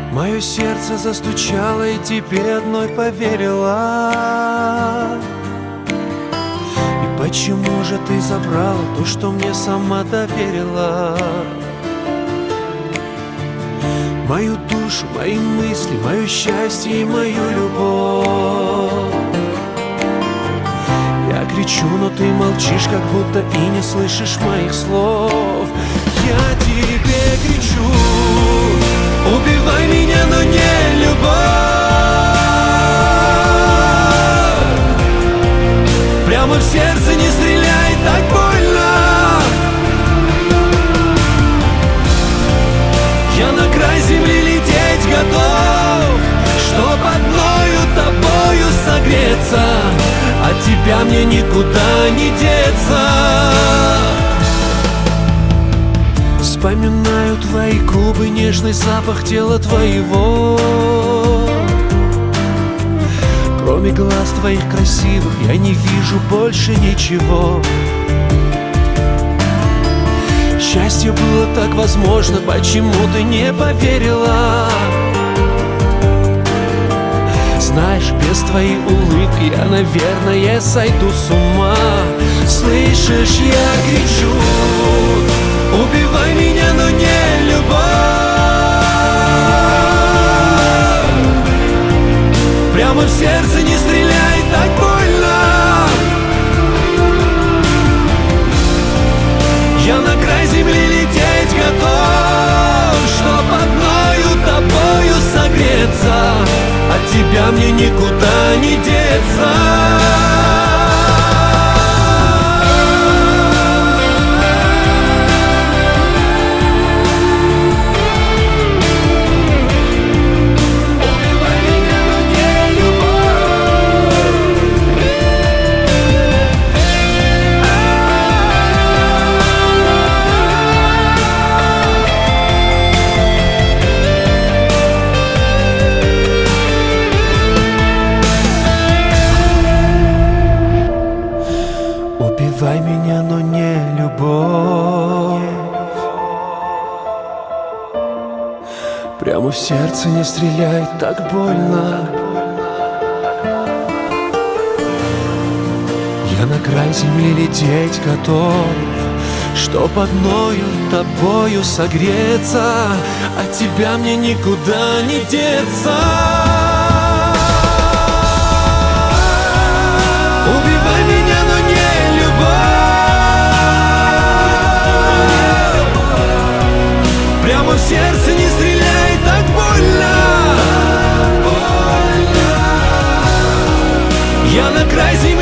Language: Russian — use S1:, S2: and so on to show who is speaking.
S1: Мое сердце застучало, и тебе одной поверила. И почему же ты забрала то, что мне сама доверила? Мою душу, мои мысли, мое счастье и мою любовь. Я кричу, но ты молчишь, как будто и не слышишь моих слов. Я тебе кричу: убивай меня, но не любовь. Прямо в сердце не стреляй, так больно. Я на край земли лететь готов, чтоб одною тобою согреться. От тебя мне никуда не деться. Вспоминаю твои губы, нежный запах тела твоего. Кроме глаз твоих красивых я не вижу больше ничего. Счастье было так возможно, почему ты не поверила? Знаешь, без твоей улыбки я, наверное, сойду с ума. Слышишь, я кричу: убивай меня, но не любовь. Прямо в сердце не стреляй, так больно. Я на край земли лететь готов, чтоб одною тобою согреться. От тебя мне никуда не деться. Убивай меня, но не любовь. Прямо в сердце не стреляй, так больно. Я на край земли лететь готов, чтоб одною тобою согреться. От тебя мне никуда не деться. Убивай меня, но не любовь. Прямо в сердце не стреляй, так больно. Я на край земли